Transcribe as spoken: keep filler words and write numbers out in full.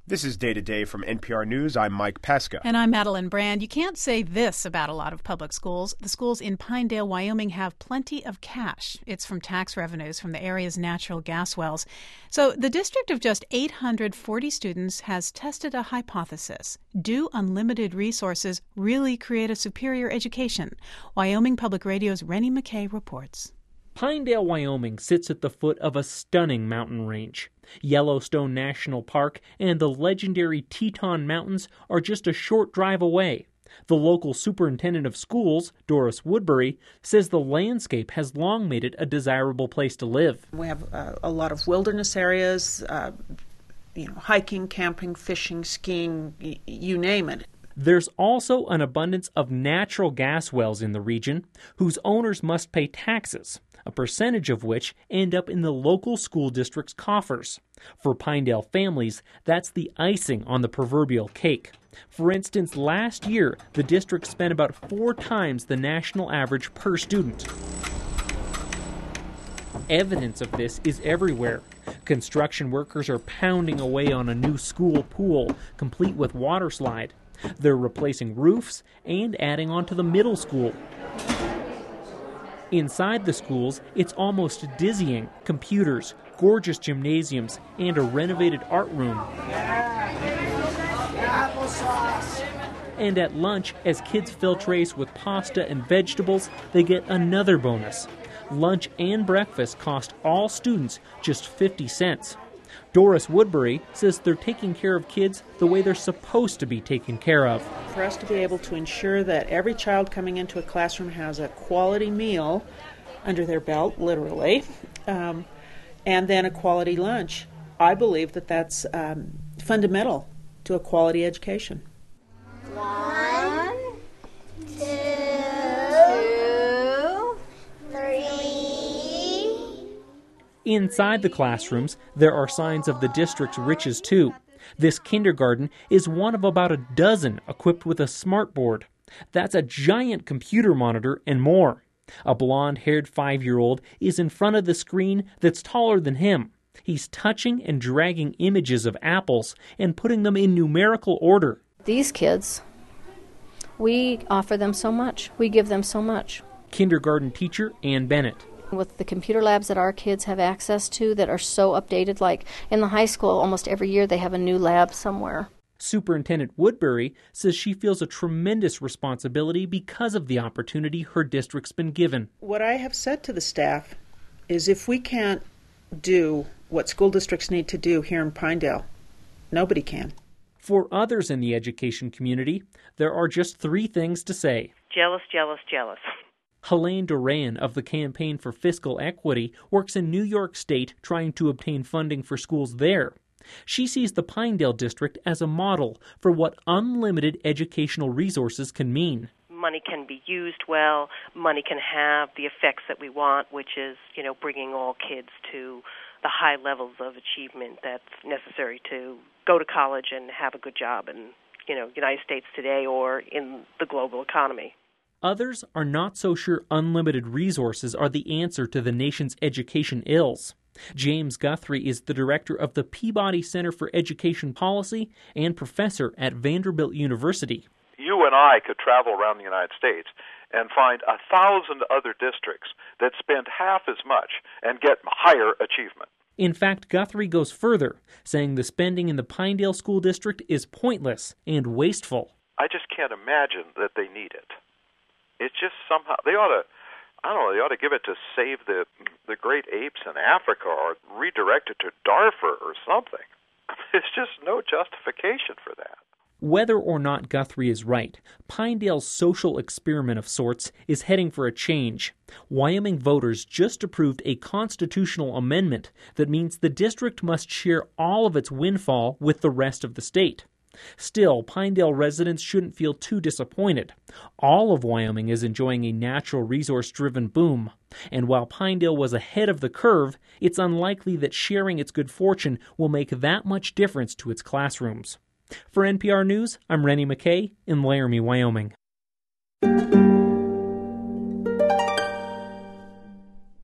This is Day to Day from N P R News. I'm Mike Pesca. And I'm Madeline Brand. You can't say this about a lot of public schools. The schools in Pinedale, Wyoming have plenty of cash. It's from tax revenues from the area's natural gas wells. So the district of just eight hundred forty students has tested a hypothesis. Do unlimited resources really create a superior education? Wyoming Public Radio's Rennie McKay reports. Pinedale, Wyoming sits at the foot of a stunning mountain range. Yellowstone National Park and the legendary Teton Mountains are just a short drive away. The local superintendent of schools, Doris Woodbury, says the landscape has long made it a desirable place to live. We have uh, a lot of wilderness areas, uh, you know, hiking, camping, fishing, skiing, y- you name it. There's also an abundance of natural gas wells in the region whose owners must pay taxes, a percentage of which end up in the local school district's coffers. For Pinedale families, that's the icing on the proverbial cake. For instance, last year, the district spent about four times the national average per student. Evidence of this is everywhere. Construction workers are pounding away on a new school pool, complete with water slide. They're replacing roofs and adding on to the middle school. Inside the schools, it's almost dizzying. Computers, gorgeous gymnasiums, and a renovated art room. And at lunch, as kids fill trays with pasta and vegetables, they get another bonus. Lunch and breakfast cost all students just fifty cents. Doris Woodbury says they're taking care of kids the way they're supposed to be taken care of. For us to be able to ensure that every child coming into a classroom has a quality meal under their belt, literally, um, and then a quality lunch, I believe that that's um, fundamental to a quality education. One, two, Inside the classrooms, there are signs of the district's riches, too. This kindergarten is one of about a dozen equipped with a smart board. That's a giant computer monitor and more. A blonde-haired five-year-old is in front of the screen that's taller than him. He's touching and dragging images of apples and putting them in numerical order. These kids, we offer them so much. We give them so much. Kindergarten teacher Ann Bennett. With the computer labs that our kids have access to that are so updated, like in the high school, almost every year they have a new lab somewhere. Superintendent Woodbury says she feels a tremendous responsibility because of the opportunity her district's been given. What I have said to the staff is if we can't do what school districts need to do here in Pinedale, nobody can. For others in the education community, there are just three things to say. Jealous, jealous, jealous. Helene Duran of the Campaign for Fiscal Equity works in New York State trying to obtain funding for schools there. She sees the Pinedale district as a model for what unlimited educational resources can mean. Money can be used well. Money can have the effects that we want, which is, you know, bringing all kids to the high levels of achievement that's necessary to go to college and have a good job in, you know, United States today or in the global economy. Others are not so sure unlimited resources are the answer to the nation's education ills. James Guthrie is the director of the Peabody Center for Education Policy and professor at Vanderbilt University. You and I could travel around the United States and find a thousand other districts that spend half as much and get higher achievement. In fact, Guthrie goes further, saying the spending in the Pinedale School District is pointless and wasteful. I just can't imagine that they need it. It's just somehow, they ought to, I don't know, they ought to give it to save the the great apes in Africa or redirect it to Darfur or something. There's just no justification for that. Whether or not Guthrie is right, Pinedale's social experiment of sorts is heading for a change. Wyoming voters just approved a constitutional amendment that means the district must share all of its windfall with the rest of the state. Still, Pinedale residents shouldn't feel too disappointed. All of Wyoming is enjoying a natural resource-driven boom. And while Pinedale was ahead of the curve, it's unlikely that sharing its good fortune will make that much difference to its classrooms. For N P R News, I'm Rennie McKay in Laramie, Wyoming.